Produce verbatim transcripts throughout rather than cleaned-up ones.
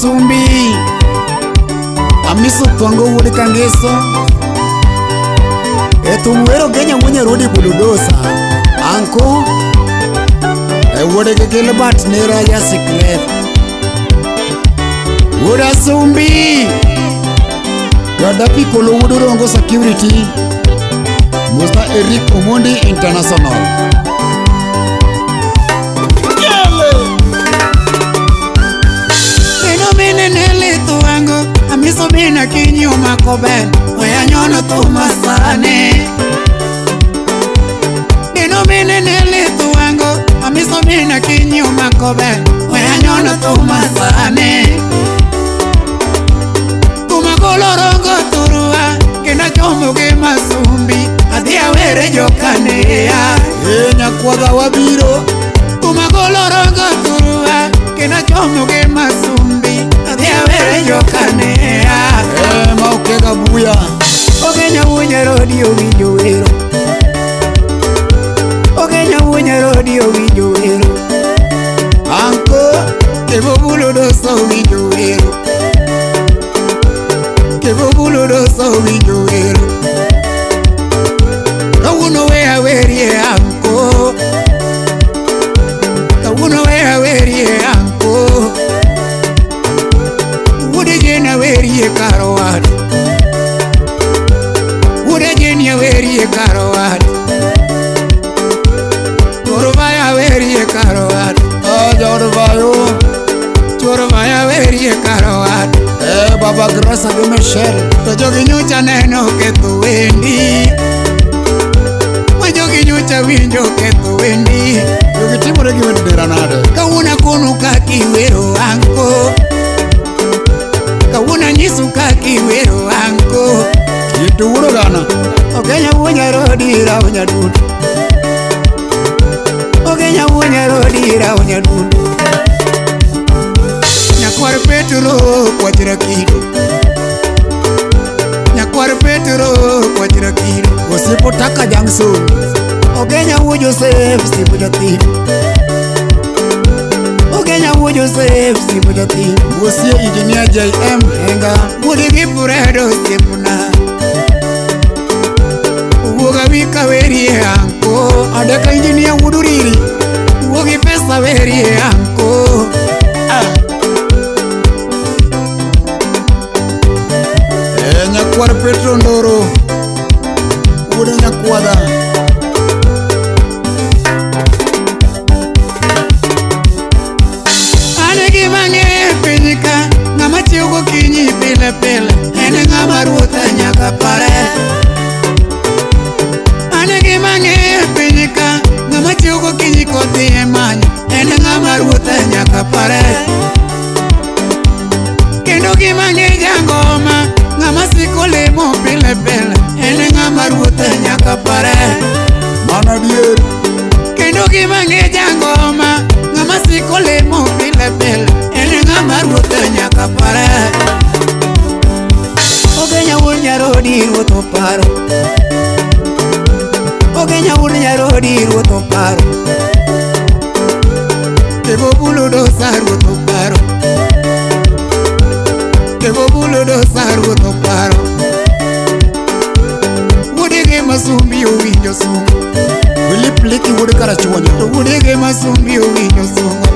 Masumbi Amiso Twango Wudi Kangeso Etumwero Kenya mwenye rudi buludosa Anko Ewode kekele bat nera ya siklet Wuda Sumbi Gada Piccolo Wudu Rongo Security Musta Eric Omondi International Amiso bina kinyo makoben Oya nyono tumasane Nino mene nele tuwango Amiso bina kinyo makoben Oya nyono tumasane Tumakolo rongo turua Kena chomo ke Masumbi Adia were jokanea Enya kwa wabiro Tumakolo rongo turua Kena chomo ke Masumbi Adia were jokanea Eh maukega buya Ogenya wunya rodio winyo wero Ogenya wunya rodio winyo wero Anko Kebo bulo doso winyo wero Kebo bulo doso winyo wero Kawuno wea werie anko Kawuno wea werie anko Wude jena werie karowad Wude jena werie karowad Chorvaya werie karowad Ah Chorvayo Chorvaya werie karowad Eh Baba Grasa de Michelle Tojogi nyucha neno ke tu wendi Majogi nyucha winjo ke tu wendi Yogi timore ki wendera nade Kawuna kunu kaki wero anko Kawuna nyisu kaki wero anko Yitu wuro gana Ogenya wunya rodira wunya dudu Ogenya wunya rodira wunya dudu Nyakwar Petro kwa jira kido Nyakwar Petro kwa jira kido Wasipo taka Jackson Ogenya wu Joseph sipo jatido Ogenya wu Joseph sipo jatido Wasie engineer J M Henga Wudi gipuredo sipuna Uwoga wika werie anko Adaka engineer Wuduriri Uwogi pesa werie anko Ah Eh Nyakwar Petro Ndoro Wude Nyakwada Anegi mange pinyika Ngama chiugo kinyi pile pile Ene ngama ruota nyaka pare Anegi mange pinyika Ngama chiugo kinyi koti emanyo Ene ngama ruota nyaka pare Kendo gimange jangoma Ngama siko lemo pile pile Ene ngama ruota nyaka pare Mana dier Kendo gimange jangoma Ngama siko lemo pile pile Ene ngama ruota nyaka pare Ogenya wunya rodi ruoto paro Ogenya wunya rodi ruoto paro Kebo bulo dosa ruoto paro Kebo bulo dosa ruoto paro Wudege Masumbi owinjo sungo Philip Liki wude karachuonyo To wudege Masumbi owinjo sungo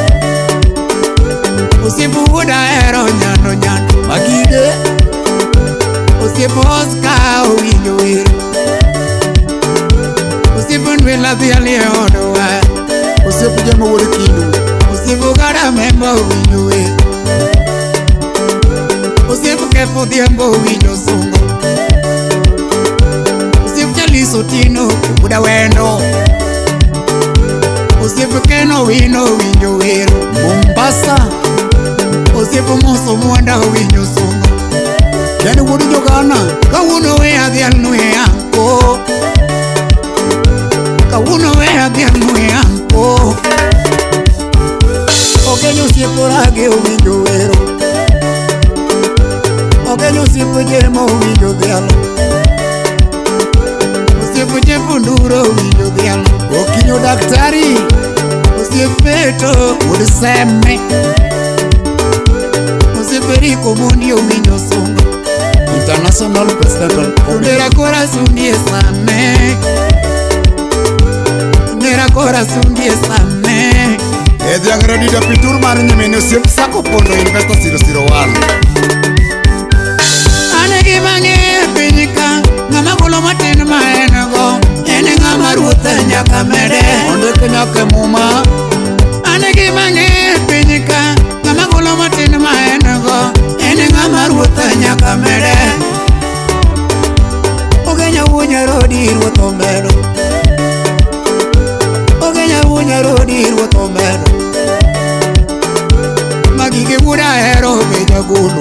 Osipu wuda ero nyando nyando Magige Osipu Oscar owinjo wero Osipu Nwela dhiali e odowa Osipu Jema wude kindu Osipu Gada Memba owinjo wero Osipu Kefu Dhiembo owinjo sungo Osipu Jaliso Tino wuda wendo Osipu Keno Wino owinjo wero Mombasa Osipu Muso Mwanda owinjo sungo Keni wude jogana Kawuno we adhial nwe anko Kawuno we adhial nwe anko Ogenyo siepo rage owinjo wero Ogenyo siepo Jema owinjo dhialo Osiepo Jepo Nduro owinjo dhialo Okinyo daktari Osiepo Peto wude seme Federico Mondi Ominyo Songo, International President. Nera kora sundi esame, nera kora sundi esame. Edi angredi da pitur mani nyemene siep sako pondo investor zero zero one. Anegi mange pinika, ngama kulo matin maenego, ene ngama ruta nyaka mede. Onde kenya ke muma. Anegi mange pinika, ngama kulo matin maenego, ene ngama ruta nyaka mede. Ogenya wunya rodi ruto medo, ogenya wunya rodi ruto medo. Magige wuda hero beja gulu,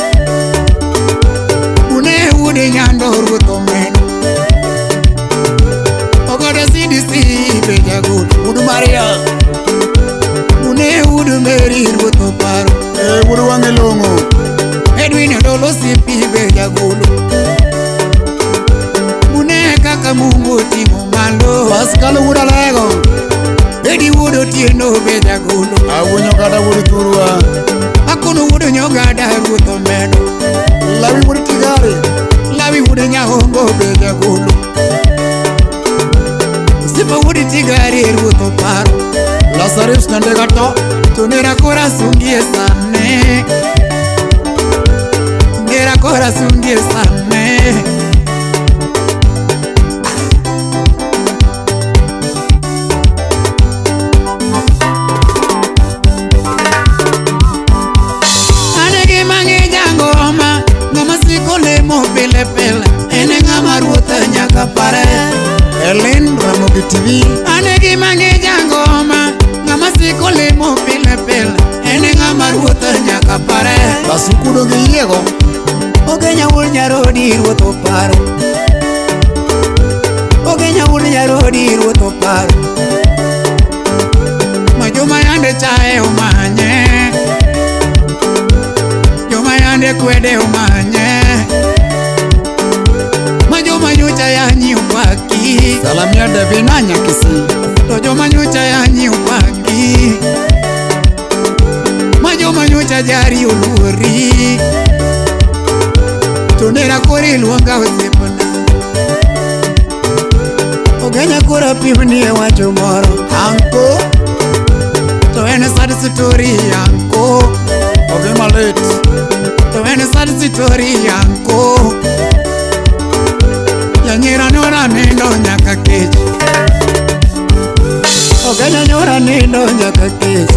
une wude nyando ruto medo. Ogada C D C beja gulu, wudu Maria, une wudu Mary ruto paro. Eh wudu wangelongo, Edwin Dolo sipi beja gulu. Kaka Mungu tingo malo Pascal wuda lego, Edi wudo tieno beja gulu. Awunyo kada wudu turua, Akuno wudo nyogada ruto medo. Lawi wudu tigari, Lawi wudo nyahongo beja gulu. Sipa wudo tigari ruto paro. Lazarus nande gato, Tonera kora sungi esame, Nera kora sungi esame. Pele pele, ene ngama ruta nyaka pare. Ellen Ramogi T V. Anegi mange jangoma, ngama siko lemo pele pele, ene ngama ruta nyaka pare. Basukudo gi yego, Ogenya wunya rodi ruto paro, ogenya wunya rodi ruto paro. Majoma yande chae umanye, joma yande kwede umanye. Majoma nyucha ya nyiupaki, Salamia Devina Nyakisi, Tojoma nyucha ya nyiupaki, Majoma nyucha jari uluri, Tonera kore luanga usepona. Ogenya kura pimni e wacho moro, Anko, To ene sad story anko, Oge Malet, To ene sad story anko. Nyira nyora nindo nyaka kech, Ogenya nyora nindo nyaka kech.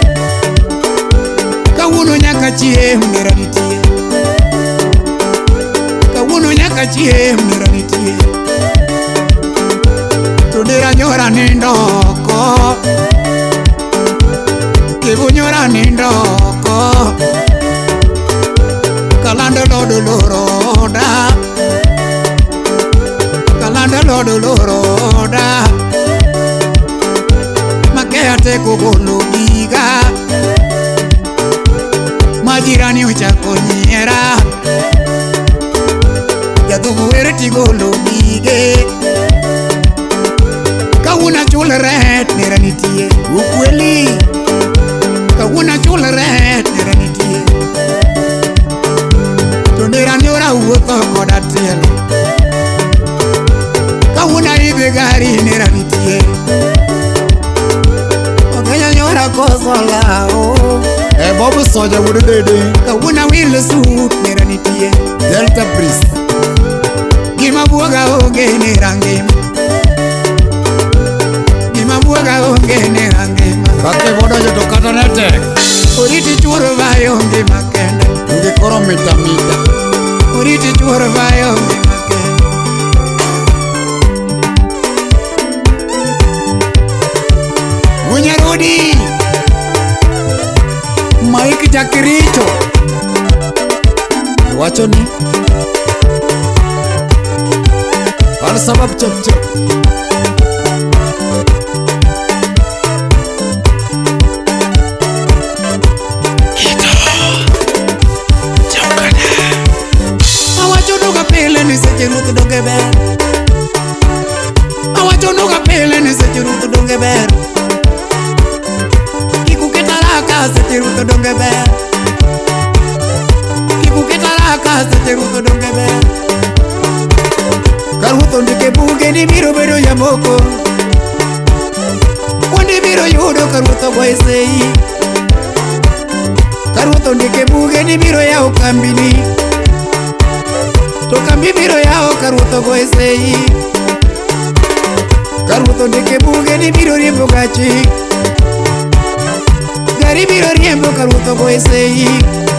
Kawuno nyaka chiem nera nitie, Kawuno nyaka chiem nera nitie. To nera nyora nindo oko, Kivu nyora nindo oko. Kalando lodo loroda, Kalanda lodo loroda, Makea teko golo giga, Majirani uchako nyera, Yadhubu ereti golo gige. Kawuna chul ret nera nitie, Ukweli, Kawuna chul ret nera nitie. To nera nyora uotho koda tielo, Kawuna ibe gari nera nitie. Ogenya nyora koso lao, E Bob Soja wudu dede, Kawuna will suit nera nitie. Delta Priest, Gima buoga onge nera ngima, Gima buoga onge nera ngima. Kake vodo joto kata netek, Oriti chuoro vayo onge makende, Nge koro mita mita, Oriti chuoro vayo onge makende. Wunya rodi, Mike Jakiricho, Wacho ni, Al sabab chop chop, Awacho nuga pele ni seche ruth donge ber, Awacho nuga pele ni seche ruth donge ber. Kiku ketaraka seche ruth donge ber. talaka seche ruoth odonge ber. Ka ruoth ondike buge ni biro bedo jamoko, kuonde biro yudo ka ruoth ogoye sei. Ka ruoth ondike buge ni biro yawo kambini, to kambi biro yawo ka ruoth ogoye sei. Ka ruoth ondike buge ni biro riembo gachi, gari biro riembo ka ruoth ogoye sei.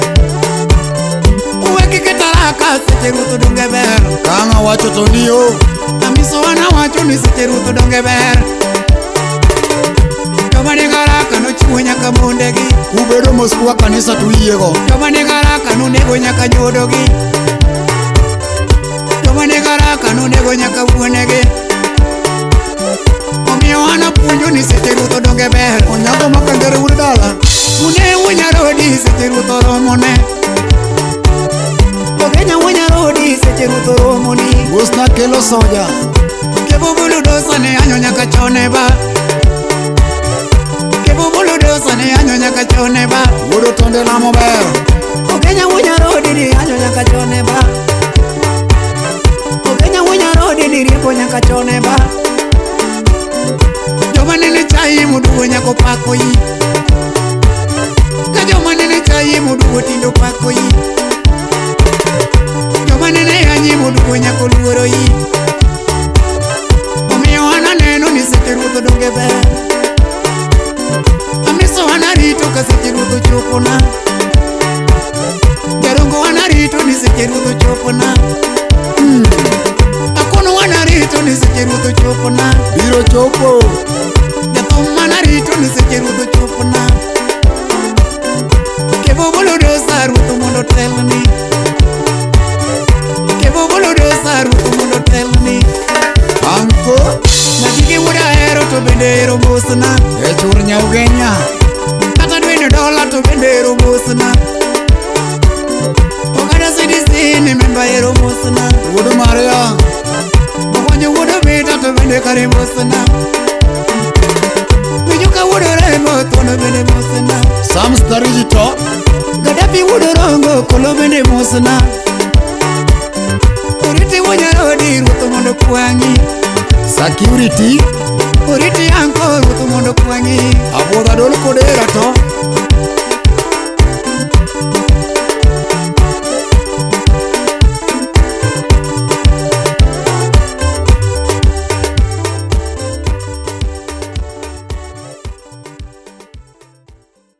Uweki ke talaka seche ruoth odonge ber. Kanga wacho to niyo, Amiso wana wacho ni seche ruoth odonge ber. Joma ni garaka nochiwo nyaka mondegi, ubedo mos kwa kanisa tuyiego. joma ni garaka nonego nyaka nyodogi, joma ni garaka nonego nyaka wuonegi. Omiyo wana puonjo ni seche ruoth odonge ber. Onyago makandere ur dala, Une wunyarodi seche ruoth oromone, ogenya wunyarodi seche ruoth oromoni. mosna kelo soja. Kebubulu dosa ne anyo nyaka chone ba, kebubulu dosa ne anyo nyaka chone ba. Wuodo tonde lamo ber, Ogenya wunyarodi ni anyo nyaka chone ba, ogenya wunyarodi ni riembo nyaka chone ba. Joma nene chai muduwo nyako pako yi, ka joma nene chai muduwo tindo pako yi, joma nene yanyi muduwo nyako luoro yi. Omiyo wana neno ni seche ruoth odonge ber. Amiso wana rito ka seche ruoth ochopona, jarongo wana rito ni seche ruoth ochopona. Mm. Akono wana rito ni seche ruoth ochopona, biro chopo. jathum wana rito ni seche ruoth ochopona. Kebubulu dosa ruoth mondo telni, kebubulu dosa ruoth mondo telni. Anko, Majige wuda hero to bende hero mosna, e chur nyaugenya. kata dwene dola to bende hero mosna. Ogada C D C ni memba hero mosna, Wuodo Maria, ogonyo wuodo beta to bende kare mosna. Winjo ka wuodo remo tono bende mosna, Sam Stariji to, Gadapi wuodo rongo kolo bende mosna. Oriti wunyarodi ruoth mondo kwangi, security, oriti anko ruoth mondo kwangi. abuoga dol kodera to,